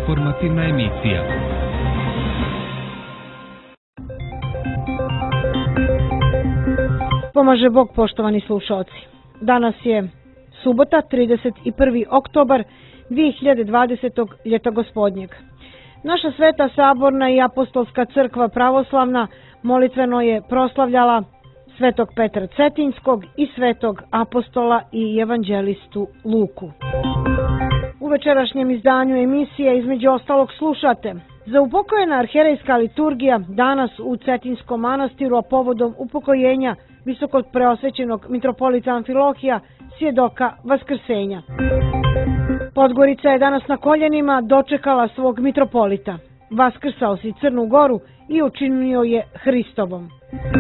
Informativna emisija. Pomaže Bog, poštovani slušalci. Danas je subota, 31. oktobar 2020. ljeta gospodnjeg. Naša Sveta Saborna i Apostolska crkva pravoslavna molitveno je proslavljala Svetog Petra Cetinskog i Svetog apostola i evanđelistu Luku. U večerašnjem izdanju emisije između ostalog slušate: za upokojena arhijerejska liturgija danas u Cetinskom manastiru, a povodom upokojenja visoko preosvećenog mitropolita Amfilohija, svjedoka Vaskrsenja. Podgorica je danas na koljenima dočekala svog mitropolita. Vaskrsao si Crnu Goru i učinio je Hristovom.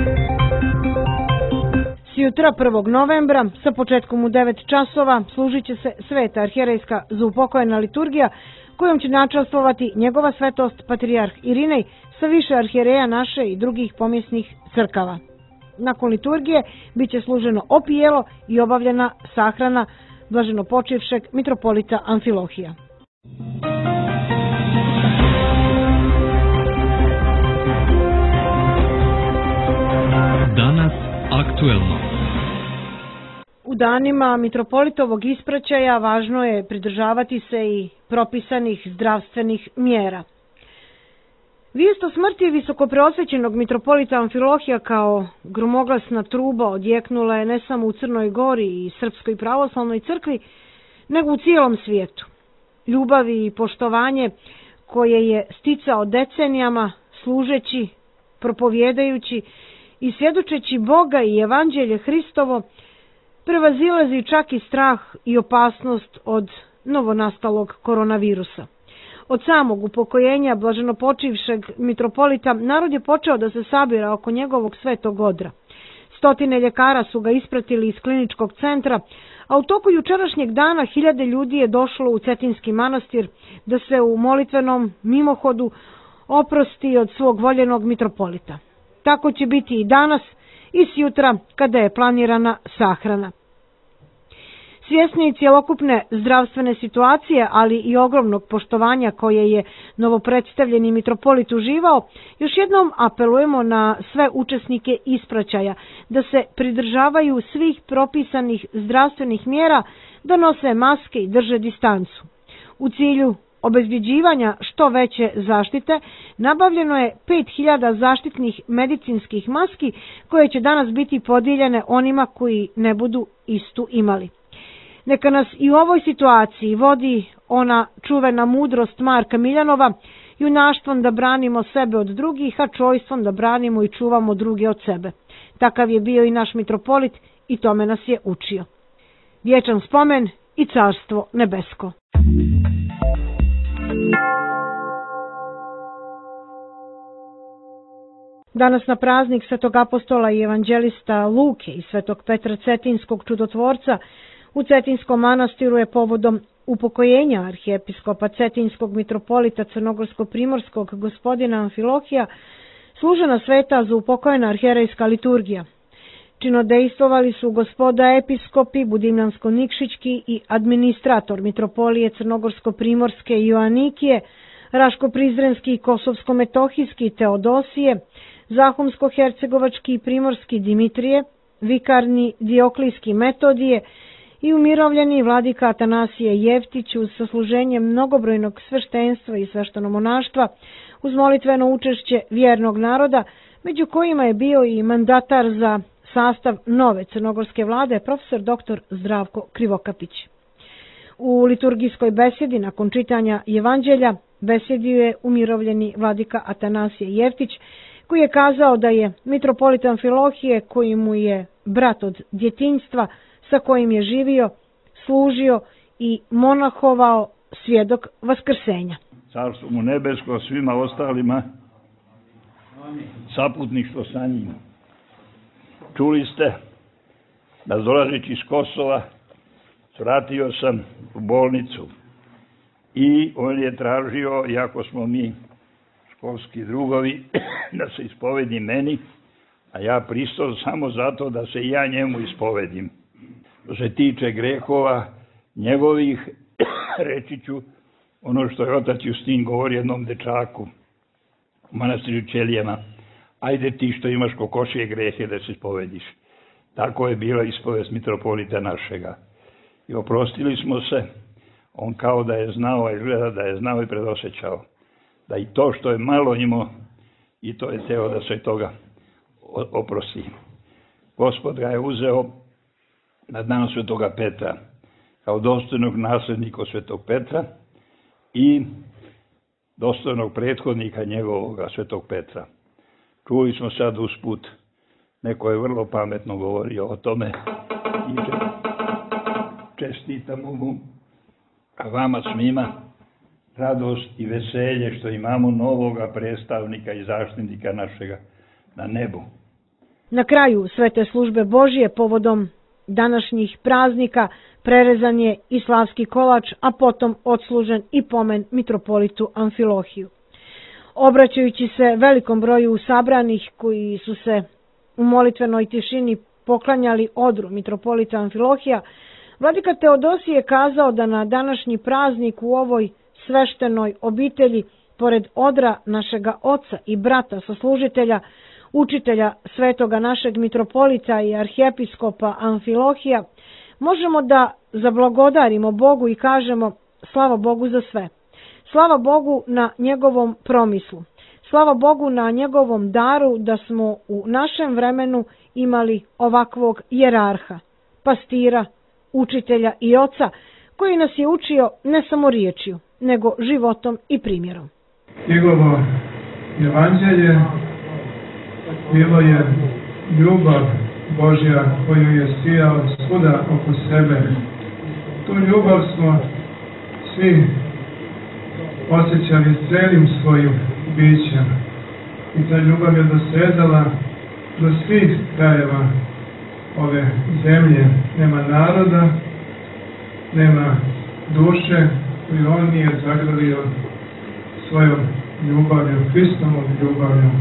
Sjutra 1. novembra sa početkom u 9 časova služit će se Sveta arhijerejska zaupokojena liturgija, kojom će načastvovati njegova svetost patrijarh Irinej sa više arhijereja naše i drugih pomjesnih crkava. Nakon liturgije bit će služeno opijelo i obavljena sahrana blaženopočivšeg mitropolita Amfilohija. Danas aktuelno. U danima mitropolitovog ispraćaja važno je pridržavati se i propisanih zdravstvenih mjera. Vijest o smrti visokopreosvećenog mitropolita Amfilohija kao gromoglasna truba odjeknula je ne samo u Crnoj Gori i Srpskoj pravoslavnoj crkvi, nego u cijelom svijetu. Ljubav i poštovanje koje je sticao decenijama služeći, propovjedajući i svjedočeći Boga i evanđelje Hristovo, prevazilazi čak i strah i opasnost od novonastalog koronavirusa. Od samog upokojenja blaženopočivšeg mitropolita narod je počeo da se sabira oko njegovog svetog odra. Stotine ljekara su ga ispratili iz kliničkog centra, a u toku jučerašnjeg dana hiljade ljudi je došlo u Cetinski manastir da se u molitvenom mimohodu oprosti od svog voljenog mitropolita. Tako će biti i danas i sjutra kada je planirana sahrana. Svjesni cjelokupne zdravstvene situacije, ali i ogromnog poštovanja koje je novopredstavljeni mitropolit uživao, još jednom apelujemo na sve učesnike ispraćaja da se pridržavaju svih propisanih zdravstvenih mjera, da nose maske i drže distancu. U cilju obezbjeđivanja što veće zaštite nabavljeno je 5000 zaštitnih medicinskih maski koje će danas biti podijeljene onima koji ne budu istu imali. Neka nas i u ovoj situaciji vodi ona čuvena mudrost Marka Miljanova: junaštvom da branimo sebe od drugih, a čojstvom da branimo i čuvamo druge od sebe. Takav je bio i naš mitropolit i tome nas je učio. Vječan spomen i carstvo nebesko. Danas na praznik Svetog apostola i evanđelista Luke i Svetog Petra Cetinskog čudotvorca u Cetinskom manastiru je povodom upokojenja arhijepiskopa Cetinskog mitropolita Crnogorsko-primorskog gospodina Amfilohija služena sveta zaupokojena arhijerejska liturgija. Činodejstvovali su gospoda episkopi Budimljansko-Nikšićki i administrator mitropolije Crnogorsko-primorske Joanikije, Raško-Prizrenski i Kosovsko-metohijski Teodosije, Zahumsko-hercegovački i primorski Dimitrije, vikarni Dioklijski Metodije i umirovljeni vladika Atanasije Jeftić uz sasluženje mnogobrojnog sveštenstva i sveštenomonaštva uz molitveno učešće vjernog naroda, među kojima je bio i mandatar za sastav nove crnogorske vlade profesor dr. Zdravko Krivokapić. U liturgijskoj besedi nakon čitanja evanđelja besedio je umirovljeni vladika Atanasije Jeftić, koji je kazao da je mitropolit Amfilohije, koji mu je brat od djetinjstva, sa kojim je živio, služio i monahovao, svjedok Vaskrsenja. Carstvo mu nebesko, svima ostalima saputništvo sa njim. Čuli ste da dolazeći iz Kosova svratio sam u bolnicu i on je tražio, iako smo mi školski drugovi, da se ispovedi meni, a ja pristao samo zato da se ja njemu ispovedim. Što se tiče grehova njegovih, reći ću ono što je otac Justin govori jednom dečaku u manastiru Ćelijama, ajde ti što imaš kokošije grehe da se ispovediš. Tako je bila ispovest mitropolita našega. I oprostili smo se, on kao da je znao, izgleda da je znao i predosjećao, da i to što je malo imao, i to je teo da se toga oprosti. Gospod ga je uzeo na dan Svetoga Petra, kao dostojnog naslednika Svetog Petra i dostojnog prethodnika njegovoga Svetog Petra. Čuli smo sad usput, neko je vrlo pametno govorio o tome i čestitamo mu, a vama svima radost i veselje što imamo novoga predstavnika i zaštitnika našega na nebu. Na kraju svete službe Božije povodom današnjih praznika prerezan je i slavski kolač, a potom odslužen i pomen mitropolitu Amfilohiju. Obraćajući se velikom broju sabranih koji su se u molitvenoj tišini poklanjali odru mitropolita Amfilohija, vladika Teodosije je kazao da na današnji praznik u ovoj sveštenoj obitelji, pored odra našega oca i brata saslužitelja, učitelja svetoga našeg mitropolita i arhijepiskopa Amfilohija, možemo da zablagodarimo Bogu i kažemo slava Bogu za sve. Slava Bogu na njegovom promislu. Slava Bogu na njegovom daru da smo u našem vremenu imali ovakvog jerarha, pastira, učitelja i oca, koji nas je učio ne samo riječju, nego životom i primjerom. Njegovo evanđelje bilo je ljubav Božja koju je sijao svuda oko sebe. Tu ljubav smo svi osjećali celim svojim bićem. I ta ljubav je dosezala do svih krajeva ove zemlje. Nema naroda, nema duše koju on nije zagrlio svojom ljubavlju, Hristovom ljubavlju.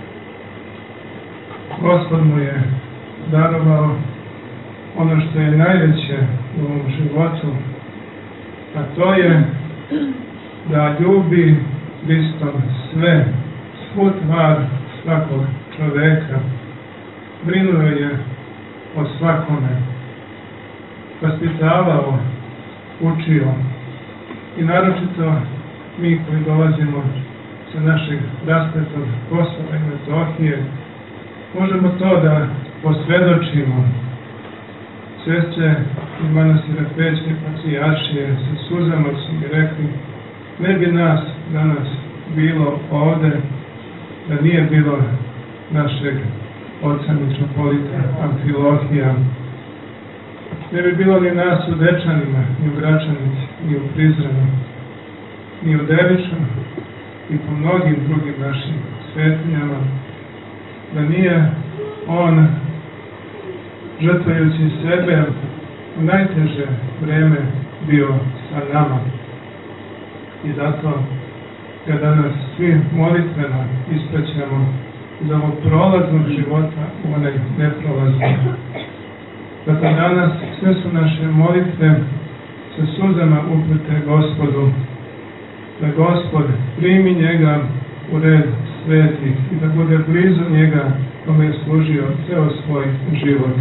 Gospod mu je darovao ono što je najveće u ovom životu, a to je da ljubi Hristom sve, svu tvar svakog čoveka. Brinuo je o svakome, vaspitavao, učio i naročito mi koji dolazimo sa našeg raspetog Kosova i Metohije, možemo to da posvjedočimo. Sestre iz manastira Pećke Patrijaršije sa suzama su mi rekli, ne bi nas danas bilo ovde da nije bilo našeg oca mitropolita Amfilohija. Ne bi bilo ni nas u Dečanima, ni u Gračanici, ni u Prizrenu, ni u Deviču i po mnogim drugim našim svetinjama, da nije on, žrtvajući sebe, u najteže vreme bio sa nama. I zato ga danas svi molitveno ispraćamo iz ovog prolaznog života u onaj neprolazni. Zato danas sve su naše molitve sa suzama uprte Gospodu, da Gospod primi njega u red svetih i da bude blizu njega kome je služio ceo svoj život.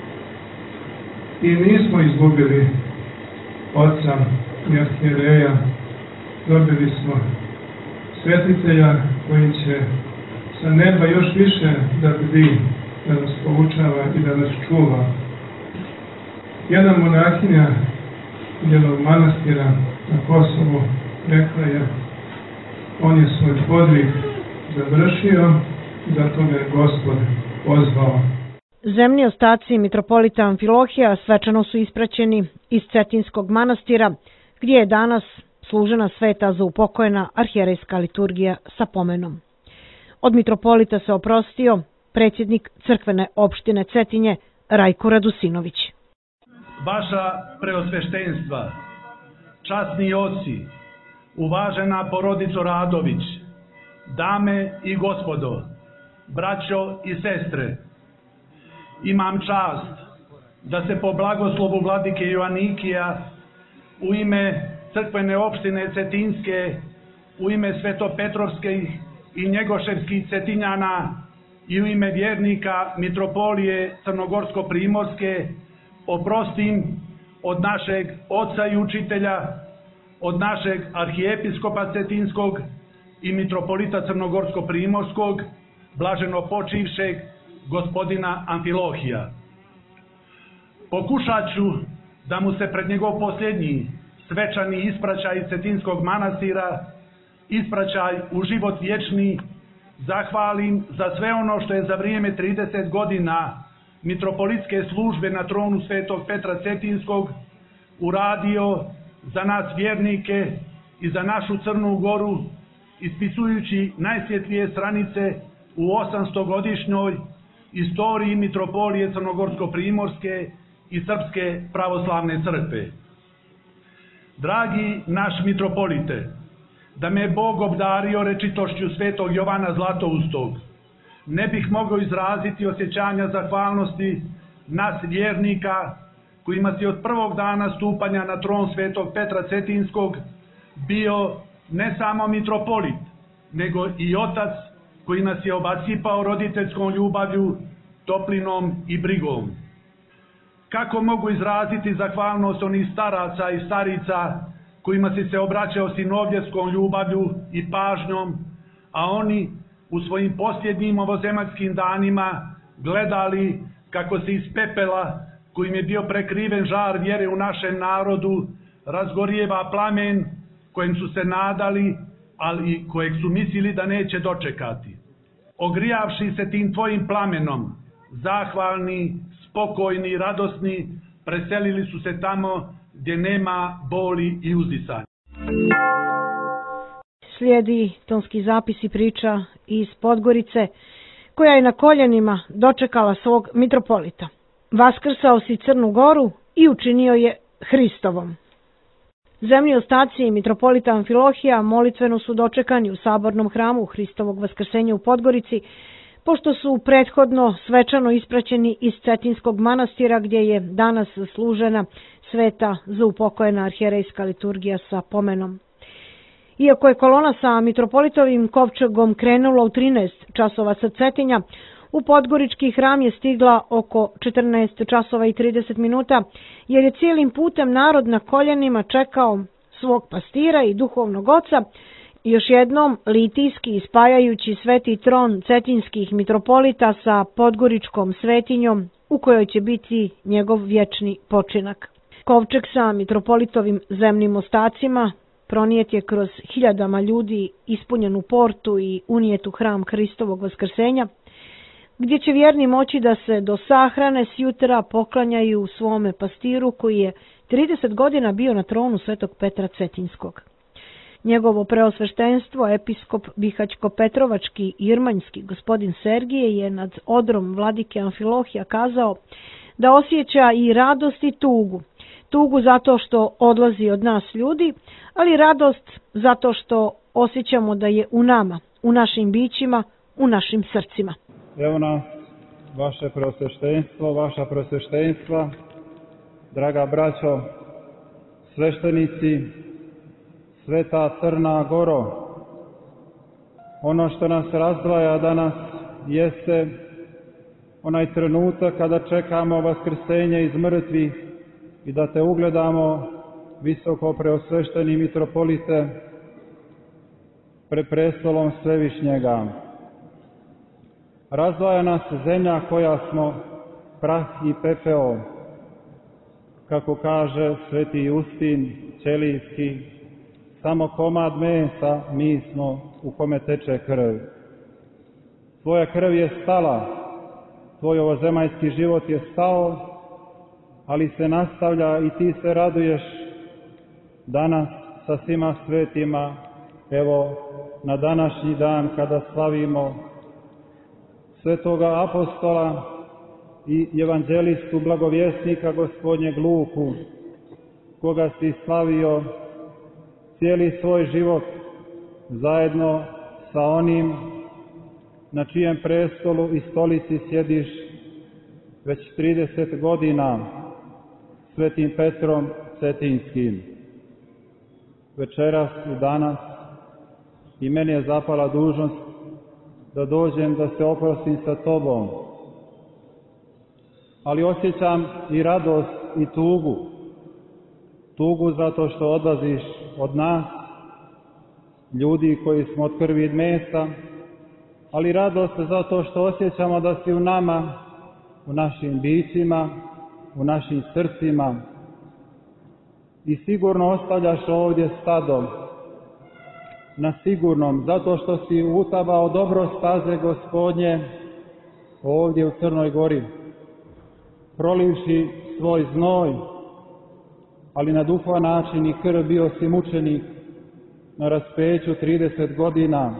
I nismo izgubili oca i arhijereja, dobili smo svetitelja koji će sa neba još više da bdi, da nas poučava i da nas čuva. Jedna monahinja jednog manastira na Kosovu rekla je, on je svoj podvig završio i zato ga je Gospod pozvao. Zemni ostaci mitropolita Amfilohija svečano su ispraćeni iz Cetinskog manastira, gdje je danas služena sveta za upokojena arhijerejska liturgija sa pomenom. Od mitropolita se oprostio predsjednik crkvene opštine Cetinje Rajko Radusinović. Vaša preosveštenstva, časni oci, uvažena porodico Radović, dame i gospodo, braćo i sestre, imam čast da se po blagoslovu vladike Joanikija u ime crkvene opštine Cetinske, u ime Svetopetrovskih i Njegoševskih Cetinjana i u ime vjernika Mitropolije Crnogorsko-Primorske oprostim od našeg oca i učitelja, od našeg arhijepiskopa Cetinskog i mitropolita Crnogorsko-Primorskog, blaženo počivšeg gospodina Amfilohija. Pokušat ću da mu se pred njegov posljednji svečani ispraćaj Cetinskog manastira, ispraćaj u život vječni, zahvalim za sve ono što je za vrijeme 30 godina mitropolitske službe na tronu Svetog Petra Cetinskog uradio za nas vjernike i za našu Crnu Goru, ispisujući najsvjetlije stranice u 800-godišnjoj istoriji Mitropolije Crnogorsko-Primorske i Srpske pravoslavne crkve. Dragi naš mitropolite, da me Bog obdario rečitošću Svetog Jovana Zlatoustog, ne bih mogao izraziti osjećanja zahvalnosti nas vjernika, kojima si od prvog dana stupanja na tron Svetog Petra Cetinskog bio ne samo mitropolit, nego i otac koji nas je obasipao roditeljskom ljubavlju, toplinom i brigom. Kako mogu izraziti zahvalnost onih staraca i starica kojima si se obraćao sinovljeskom ljubavlju i pažnjom, a oni u svojim posljednjim ovozemaljskim danima gledali kako se iz pepela, kojim je bio prekriven žar vjere u našem narodu, razgorijeva plamen kojem su se nadali, ali kojeg su mislili da neće dočekati. Ogrijavši se tim tvojim plamenom, zahvalni, spokojni i radosni, preselili su se tamo gdje nema boli i uzdisanja. Slijedi tonski zapis i priča iz Podgorice, koja je na koljenima dočekala svog mitropolita. Vaskrsao si Crnu Goru i učinio je Hristovom. Zemlji ostaci mitropolita Amfilohija molitveno su dočekani u sabornom hramu Hristovog vaskrsenja u Podgorici, pošto su prethodno svečano ispraćeni iz Cetinskog manastira, gdje je danas služena sveta zaupokojena arhijerejska liturgija sa pomenom. Iako je kolona sa mitropolitovim kovčegom krenula u 13 časova sa Cetinja, u Podgorički hram je stigla oko 14 časova i 30 minuta, jer je cijelim putem narod na koljenima čekao svog pastira i duhovnog oca, još jednom litijski spajajući sveti tron cetinskih mitropolita sa Podgoričkom svetinjom u kojoj će biti njegov vječni počinak. Kovčeg sa mitropolitovim zemnim ostacima pronijet je kroz hiljadama ljudi ispunjenu portu i unijet u hram Hristovog vaskrsenja, gdje će vjerni moći da se do sahrane sjutra poklanjaju svome pastiru koji je 30 godina bio na tronu Svetog Petra Cetinskog. Njegovo preosveštenstvo, episkop Bihać-Petrovački Irmanjski gospodin Sergije je nad odrom vladike Amfilohija kazao da osjeća i radost i tugu. Tugu zato što odlazi od nas ljudi, ali radost zato što osjećamo da je u nama, u našim bićima, u našim srcima. Evo nas, vaše preosveštenstvo, vaša preosveštenstva, draga braćo, sveštenici, Sveta Crna Goro. Ono što nas razdvaja danas jeste onaj trenutak kada čekamo vaskrsenje iz mrtvih i da te ugledamo, visoko preosvešteni mitropolite, pred prestolom Svevišnjega. Razdvaja nas zemlja koja smo prah i pepeo, kako kaže sveti Justin Ćelijski, samo komad mesa mi smo u kome teče krv. Tvoja krv je stala, tvoj ovozemaljski život je stao, ali se nastavlja i ti se raduješ danas sa svima svetima, evo na današnji dan kada slavimo svetoga apostola i evanđelistu blagovjesnika Gospodnjeg Luku, koga si slavio cijeli svoj život zajedno sa onim na čijem prestolu i stolici sjediš već 30 godina, svetim Petrom Cetinskim. večeras i danas i meni je zapala dužnost da dođem da se oprostim sa tobom. Ali osjećam i radost i tugu. Tugu zato što odlaziš od nas, ljudi koji smo od krvi i mesa, ali radost zato što osjećamo da si u nama, u našim bićima, u našim srcima i sigurno ostavljaš ovdje stado, na sigurnom, zato što si utabao dobro staze Gospodnje ovdje u Crnoj Gori, prolivši svoj znoj, ali na duhovan način i krv bio si mučenik na raspeću 30 godina.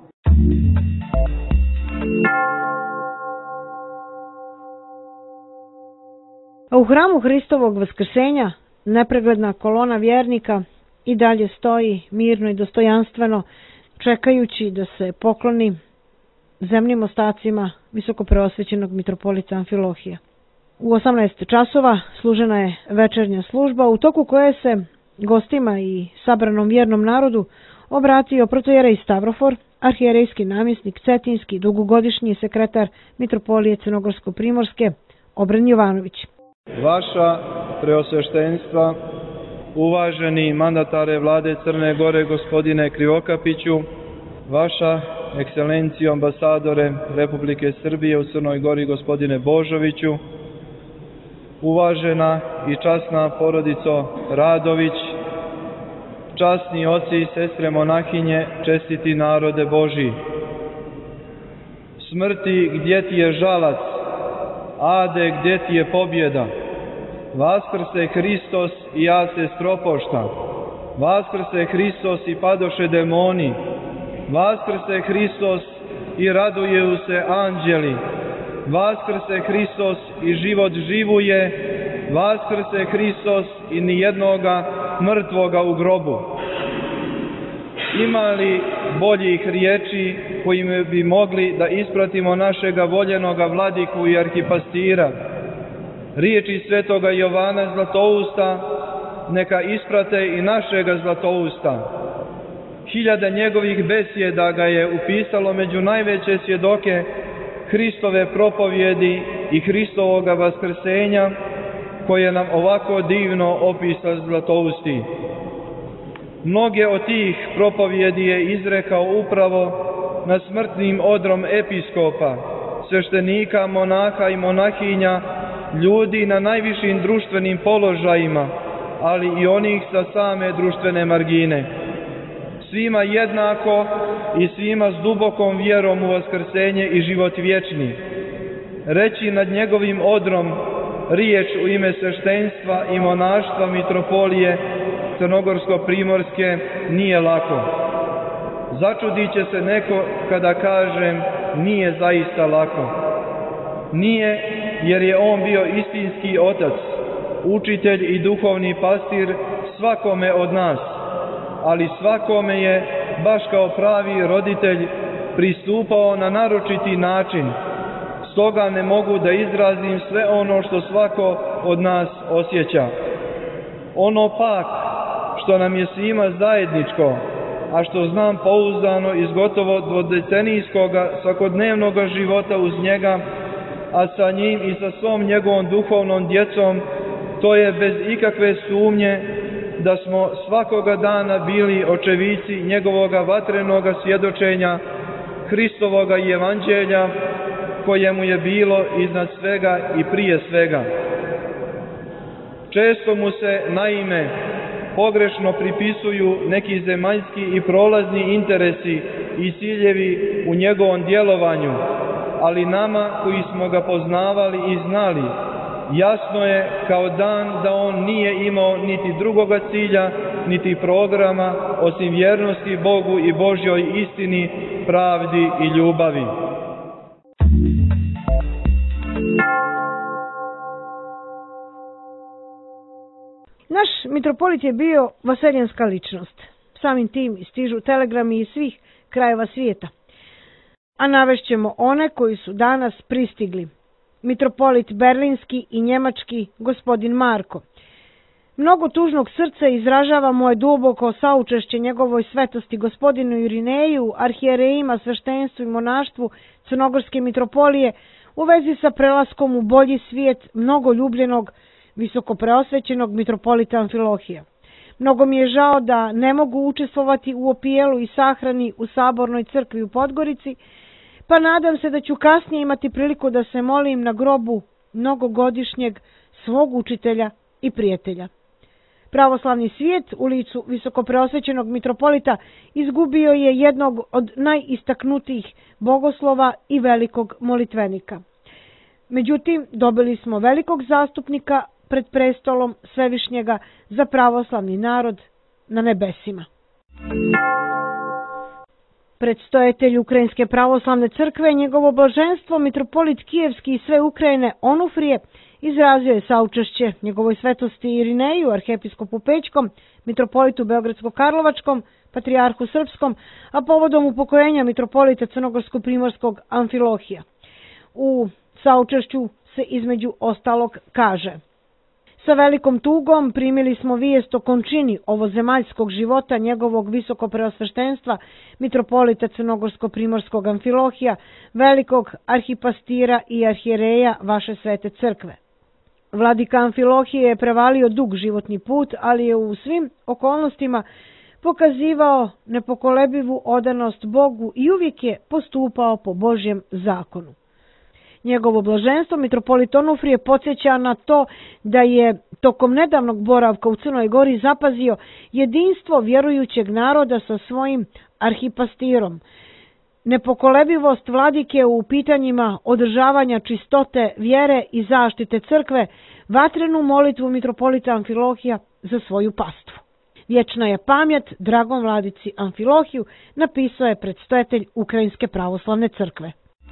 A u hramu Hristovog vaskrsenja nepregledna kolona vjernika i dalje stoji mirno i dostojanstveno, čekajući da se pokloni zemnim ostacima visokopreosvećenog mitropolita Amfilohija. U 18 časova služena je večernja služba, u toku koje se gostima i sabranom vjernom narodu obratio protojerej Stavrofor, arhijerejski namjesnik Cetinski, dugogodišnji sekretar mitropolije Crnogorsko-Primorske, Obren Jovanović. Vaša preosveštenstva, uvaženi mandatare vlade Crne Gore gospodine Krivokapiću, vaša ekscelencijo ambasadore Republike Srbije u Crnoj Gori gospodine Božoviću, uvažena i časna porodico Radović, časni oci i sestre monahinje, čestiti narode Božji. Smrti, gdje ti je žalac? Ade, gdje ti je pobjeda? Vaskrse Hristos i ja se stropošta. Vaskrse Hristos i padoše demoni. Vaskrse Hristos i raduju se anđeli. Vaskrse Hristos i život živuje. Vaskrse Hristos i nijednoga mrtvoga u grobu. Ima li boljih riječi kojim bi mogli da ispratimo našega voljenoga vladiku i arhipastira? Riječi svetoga Jovana Zlatousta neka isprate i našega Zlatousta. Hiljade njegovih besjeda ga je upisalo među najveće svjedoke Hristove propovjedi i Hristovoga vaskrsenja, koje nam ovako divno opisa Zlatousti. Mnoge od tih propovjedi je izrekao upravo na smrtnim odrom episkopa, sveštenika, monaha i monahinja, ljudi na najvišim društvenim položajima, ali i onih sa same društvene margine. Svima jednako i svima s dubokom vjerom u vaskrsenje i život vječni. Reći nad njegovim odrom riječ u ime sveštenstva i monaštva mitropolije Crnogorsko-Primorske nije lako. Začudit će se neko kada kažem nije zaista lako. Nije, jer je on bio istinski otac, učitelj i duhovni pastir svakome od nas, ali svakome je, baš kao pravi roditelj, pristupao na naročiti način. Stoga ne mogu da izrazim sve ono što svako od nas osjeća. Ono pak što nam je svima zajedničko, a što znam pouzdano iz gotovo dvodecenijskoga svakodnevnog života uz njega, a sa njim i sa svom njegovom duhovnom djecom, to je bez ikakve sumnje da smo svakoga dana bili očevici njegovoga vatrenoga svjedočenja, Hristovoga evanđelja, kojemu je bilo iznad svega i prije svega. Često mu se, naime, pogrešno pripisuju neki zemaljski i prolazni interesi i ciljevi u njegovom djelovanju, ali nama koji smo ga poznavali i znali, jasno je kao dan da on nije imao niti drugoga cilja, niti programa, osim vjernosti Bogu i Božjoj istini, pravdi i ljubavi. Naš mitropolit je bio vaseljenska ličnost. Samim tim stižu telegrami iz svih krajeva svijeta. A navešćemo one koji su danas pristigli. Mitropolit berlinski i njemački gospodin Marko, Mnogo tužnog srca izražava moje duboko saučešće njegovoj svetosti gospodinu Irineju, arhijerejima, sveštenstvu i monaštvu Crnogorske mitropolije u vezi sa prelaskom u bolji svijet mnogo ljubljenog, visoko preosvećenog mitropolita Amfilohija. Mnogo mi je žao da ne mogu učestvovati u opijelu i sahrani u Sabornoj crkvi u Podgorici, pa nadam se da ću kasnije imati priliku da se molim na grobu mnogogodišnjeg svog učitelja i prijatelja. Pravoslavni svijet u licu visokopreosvećenog mitropolita izgubio je jednog od najistaknutijih bogoslova i velikog molitvenika. Međutim, dobili smo velikog zastupnika pred prestolom Svevišnjega za pravoslavni narod na nebesima. Predstojatelj Ukrajinske pravoslavne crkve, njegovo blaženstvo, mitropolit Kijevski i sve Ukrajine Onufrije, izrazio je saučešće njegovoj svetosti Irineju, arhiepiskopu Pećkom, mitropolitu Beogradsko-Karlovačkom, patrijarhu Srpskom, a povodom upokojenja mitropolita Crnogorsko-Primorskog Amfilohija. U saučešću se između ostalog kaže: sa velikom tugom primili smo vijest o končini ovozemaljskog života njegovog visokopreosveštenstva, mitropolita Crnogorsko-Primorskog Amfilohija, velikog arhipastira i arhijereja vaše svete crkve. Vladika Amfilohije je prevalio dug životni put, ali je u svim okolnostima pokazivao nepokolebivu odanost Bogu i uvijek je postupao po Božjem zakonu. Njegovo blaženstvo, mitropolit Onufrije, podsjeća na to da je tokom nedavnog boravka u Crnoj Gori zapazio jedinstvo vjerujućeg naroda sa svojim arhipastirom, nepokolebivost vladike u pitanjima održavanja čistote vjere i zaštite crkve, vatrenu molitvu mitropolita Amfilohija za svoju pastvu. Vječna je pamjet dragom vladici Amfilohiju, napisao je predstojatelj Ukrajinske pravoslavne crkve.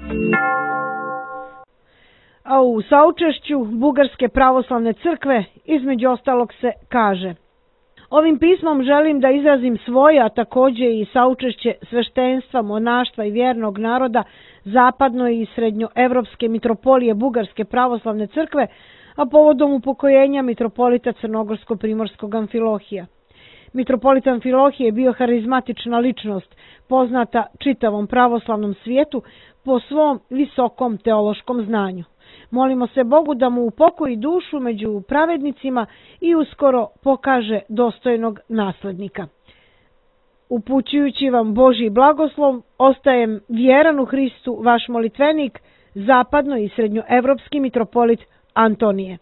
A u saučešću Bugarske pravoslavne crkve između ostalog se kaže: ovim pismom želim da izrazim svoje, a također i saučešće sveštenstva, monaštva i vjernog naroda zapadno i srednjoevropske mitropolije Bugarske pravoslavne crkve, a povodom upokojenja mitropolita Crnogorsko-Primorskog Amfilohija. Mitropolit Amfilohije je bio harizmatična ličnost, poznata čitavom pravoslavnom svijetu po svom visokom teološkom znanju. Molimo se Bogu da mu upokoji dušu među pravednicima i uskoro pokaže dostojnog naslednika. Upućujući vam Božji blagoslov, ostajem vjeran u Hristu, vaš molitvenik, zapadno i srednjoevropski mitropolit Antonije.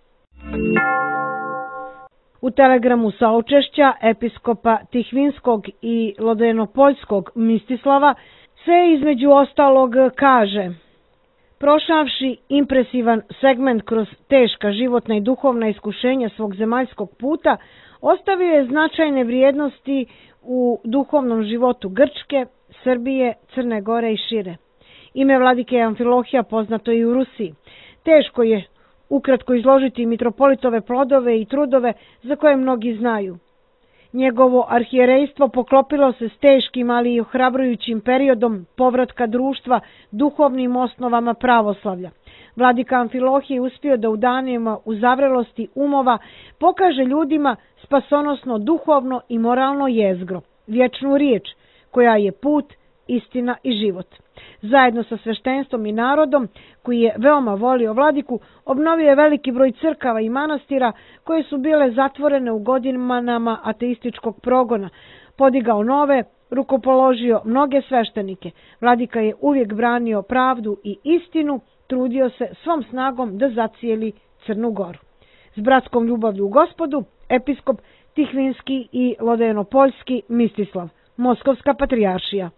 U telegramu saučešća episkopa Tihvinskog i Lodenopoljskog Mistislava se između ostalog kaže: prošavši impresivan segment kroz teška životna i duhovna iskušenja svog zemaljskog puta, ostavio je značajne vrijednosti u duhovnom životu Grčke, Srbije, Crne Gore i šire. Ime vladike Amfilohija poznato i u Rusiji. Teško je ukratko izložiti mitropolitove plodove i trudove za koje mnogi znaju. Njegovo arhijerejstvo poklopilo se s teškim, ali i ohrabrujućim periodom povratka društva duhovnim osnovama pravoslavlja. Vladika Amfilohije uspio da u danima uzavrelosti umova pokaže ljudima spasonosno duhovno i moralno jezgro, vječnu riječ koja je put, istina i život. Zajedno sa sveštenstvom i narodom, koji je veoma volio vladiku, obnovio je veliki broj crkava i manastira koje su bile zatvorene u godinama ateističkog progona, podigao nove, rukopoložio mnoge sveštenike. Vladika je uvijek branio pravdu i istinu, trudio se svom snagom da zacijeli Crnu Goru. S bratskom ljubavlju u Gospodu, episkop Tihvinski i Lodenopoljski Mistislav, Moskovska patrijaršija.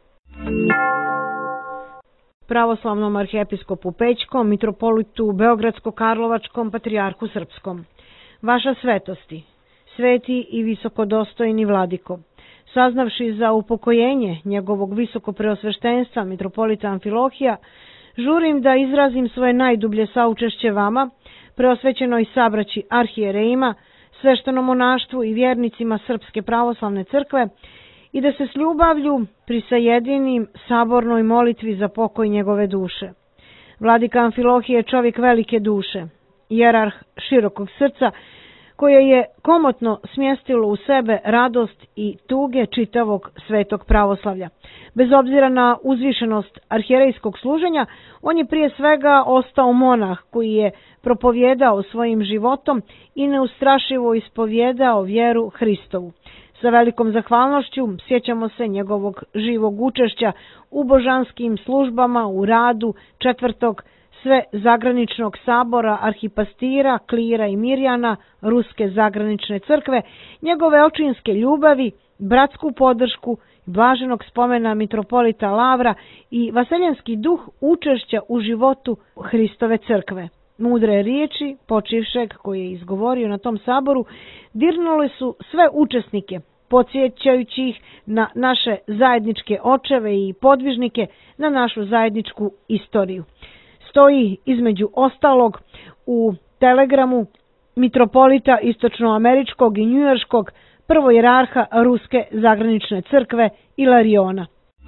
Pravoslavnom arhiepiskopu Pećkom, mitropolitu Beogradsko-Karlovačkom, patrijarhu Srpskom. Vaša svetosti, sveti i visokodostojni vladiko, saznavši za upokojenje njegovog visokopreosveštenstva mitropolita Amfilohija, žurim da izrazim svoje najdublje saučešće vama, preosvećenoj sabraći arhijerejima, sveštenom monaštvu i vjernicima Srpske pravoslavne crkve, i da se s ljubavlju prisajedinim sabornoj molitvi za pokoj njegove duše. Vladika Amfilohije je čovjek velike duše, jerarh širokog srca, koje je komotno smjestilo u sebe radost i tuge čitavog svetog pravoslavlja. Bez obzira na uzvišenost arhijerejskog služenja, on je prije svega ostao monah koji je propovjedao svojim životom i neustrašivo ispovjedao vjeru Hristovu. Sa velikom zahvalnošću sjećamo se njegovog živog učešća u božanskim službama u radu četvrtog sve zagraničnog sabora arhipastira, klira i mirjana Ruske zagranične crkve, njegove očinske ljubavi, bratsku podršku, blaženog spomena mitropolita Lavra i vaseljenski duh učešća u životu Hristove crkve. Mudre riječi počivšeg koji je izgovorio na tom saboru dirnule su sve učesnike, podsjećajući ih na naše zajedničke očeve i podvižnike, na našu zajedničku istoriju. Stoji između ostalog u telegramu mitropolita istočnoameričkog i njujorškog prvojerarha Ruske zagranične crkve Ilariona.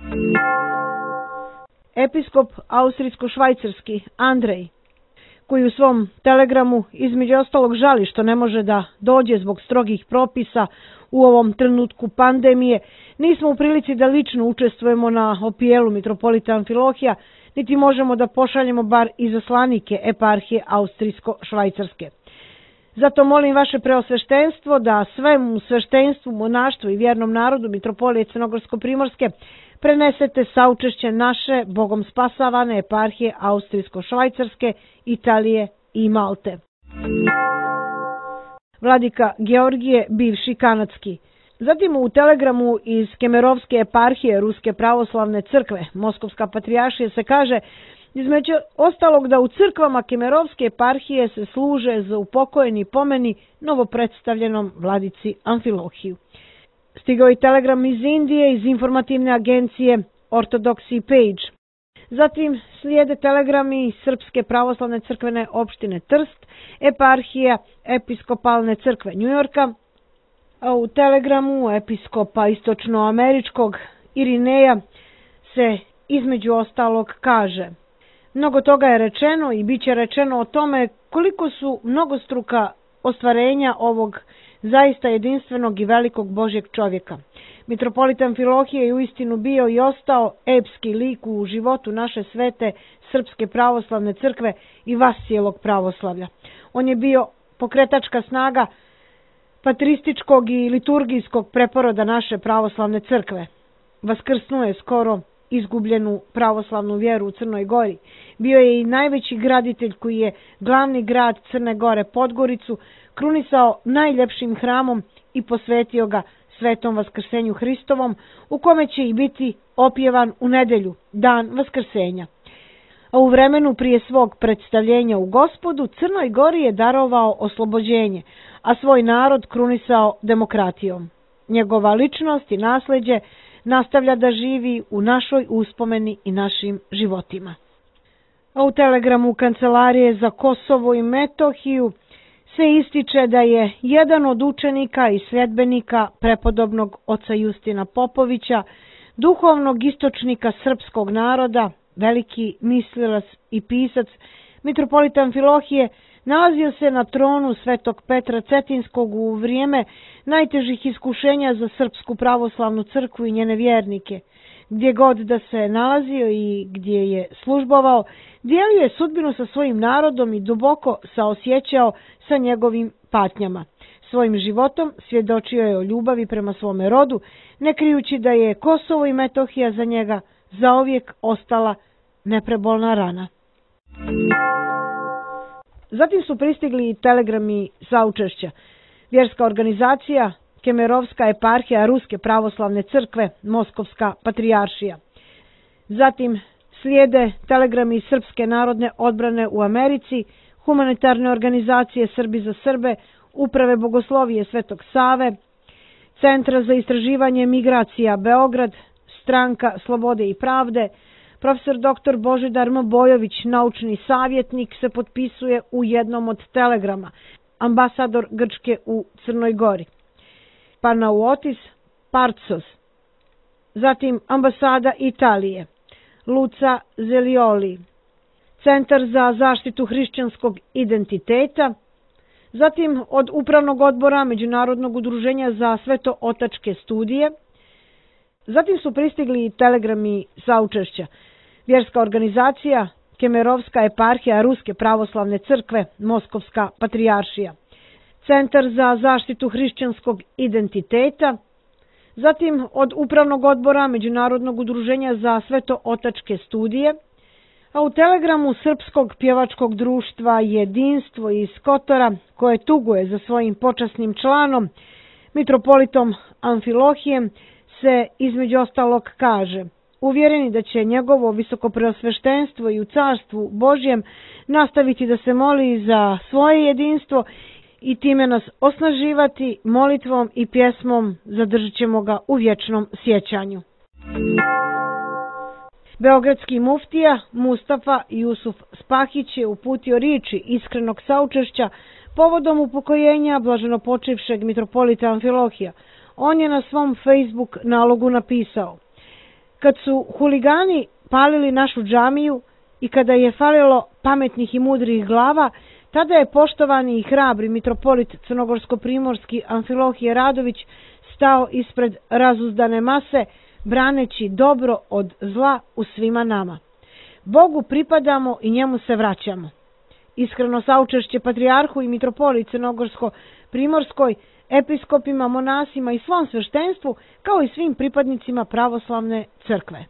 Episkop austrijsko-švajcarski Andrej, koji u svom telegramu između ostalog žali što ne može da dođe zbog strogih propisa u ovom trenutku pandemije, nismo u prilici da lično učestvujemo na opijelu mitropolita Amfilohija, niti možemo da pošaljemo bar izaslanike eparhije austrijsko-švajcarske. Zato molim vaše preosveštenstvo da svemu sveštenstvu, monaštvu i vjernom narodu mitropolije Crnogorsko-primorske prenesete saučešće naše Bogom spasavane eparhije austrijsko-švajcarske, Italije i Malte. Vladika Georgije, bivši kanadski. Zatim u telegramu iz Kemerovske eparhije Ruske pravoslavne crkve, Moskovska patrijaršija, se kaže između ostalog da u crkvama Kemerovske eparhije se služe za upokojeni pomeni novopredstavljenom vladici Amfilohiju. Stigao je telegram iz Indije, iz informativne agencije Orthodoxy Page. Zatim slijede telegrami iz Srpske pravoslavne crkvene opštine Trst, eparhija episkopalne crkve Njujorka, a u telegramu episkopa istočnoameričkog Irineja se između ostalog kaže: mnogo toga je rečeno i bit će rečeno o tome koliko su mnogostruka ostvarenja ovog zaista jedinstvenog i velikog Božjeg čovjeka. Mitropolit Amfilohije je uistinu bio i ostao epski lik u životu naše svete Srpske pravoslavne crkve i vas cijelog pravoslavlja. On je bio pokretačka snaga patrističkog i liturgijskog preporoda naše pravoslavne crkve. Vaskrsnuo je skoro izgubljenu pravoslavnu vjeru u Crnoj Gori. Bio je i najveći graditelj koji je glavni grad Crne Gore, Podgoricu, krunisao najljepšim hramom i posvetio ga svetom Vaskrsenju Hristovom, u kome će i biti opjevan u nedelju, dan Vaskrsenja. A u vremenu prije svog predstavljenja u Gospodu, Crnoj Gori je darovao oslobođenje, a svoj narod krunisao demokratijom. Njegova ličnost i nasljeđe nastavlja da živi u našoj uspomeni i našim životima. A u telegramu Kancelarije za Kosovo i Metohiju se ističe da je jedan od učenika i sljedbenika prepodobnog oca Justina Popovića, duhovnog istočnika srpskog naroda, veliki mislilac i pisac, mitropolita Amfilohije, nalazio se na tronu Svetog Petra Cetinskog u vrijeme najtežih iskušenja za Srpsku pravoslavnu crkvu i njene vjernike. Gdje god da se nalazio i gdje je službovao, dijelio je sudbinu sa svojim narodom i duboko saosjećao sa njegovim patnjama. Svojim životom svjedočio je o ljubavi prema svome rodu, ne krijući da je Kosovo i Metohija za njega zauvijek ostala neprebolna rana. Zatim su pristigli i telegrami saučešća. Vjerska organizacija Kemerovska eparhija Ruske pravoslavne crkve, Moskovska patrijaršija. Zatim slijede telegrami Srpske narodne odbrane u Americi, humanitarne organizacije Srbi za Srbe, Uprave bogoslovije Svetog Save, Centra za istraživanje migracija Beograd, Stranka slobode i pravde, profesor dr. Božidar M. Bojović, naučni savjetnik, se potpisuje u jednom od telegrama, ambasador Grčke u Crnoj Gori. Panauotis Partsos, zatim ambasada Italije, Luca Zelioli, Centar za zaštitu hrišćanskog identiteta, Zatim od Upravnog odbora Međunarodnog udruženja za svetootačke studije. Zatim su pristigli i telegrami saučešća. Vjerska organizacija Kemerovska eparhija Ruske pravoslavne crkve, Moskovska patrijaršija. Centar za zaštitu hrišćanskog identiteta. Zatim od Upravnog odbora Međunarodnog udruženja za svetootačke studije, a u telegramu Srpskog pjevačkog društva Jedinstvo iz Kotora, koje tuguje za svojim počasnim članom, mitropolitom Amfilohijem, se između ostalog kaže: uvjereni da će njegovo visokopreosveštenstvo i u carstvu Božjem nastaviti da se moli za svoje jedinstvo i time nas osnaživati molitvom i pjesmom, zadržat ćemo ga u vječnom sjećanju. Beogradski muftija Mustafa Jusuf Spahić je uputio riječi iskrenog saučešća povodom upokojenja blaženopočivšeg mitropolita Amfilohija. On je na svom Facebook nalogu napisao: kad su huligani palili našu džamiju i kada je falilo pametnih i mudrih glava, tada je poštovani i hrabri mitropolit crnogorsko-primorski Amfilohije Radović stao ispred razuzdane mase, braneći dobro od zla u svima nama. Bogu pripadamo i njemu se vraćamo. Iskreno saučešće patrijarhu i mitropolit crnogorsko-primorskoj, episkopima, monasima i svom sveštenstvu, kao i svim pripadnicima pravoslavne crkve.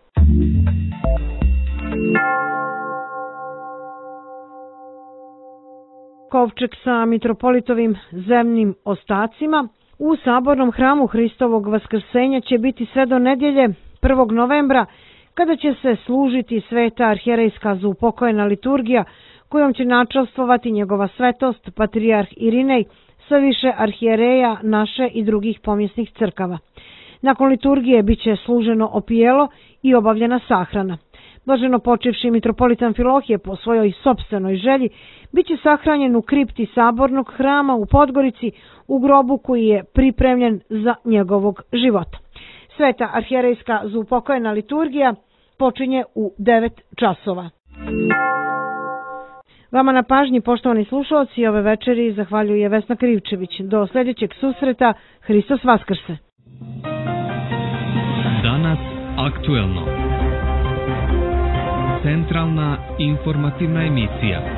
Kovčeg sa mitropolitovim zemnim ostacima u sabornom hramu Hristovog Vaskrsenja će biti sve do nedjelje 1. novembra, kada će se služiti sveta arhijerejska zaupokojena liturgija, kojom će načastvovati njegova svetost patrijarh Irinej sa više arhijereja naše i drugih pomjesnih crkava. Nakon liturgije bit će služeno opijelo i obavljena sahrana. Blaženo počivši mitropolit Amfilohije po svojoj sopstvenoj želji bit će sahranjen u kripti sabornog hrama u Podgorici, u grobu koji je pripremljen za njegovog života. Sveta arhijerejska zaupokojena liturgija počinje u 9 časova. Vama na pažnji, poštovani slušalci, ove večeri zahvaljuje Vesna Krivčević. Do sljedećeg susreta, Hristos Vaskrse! Danas aktuelno. Centralna informativna emisija.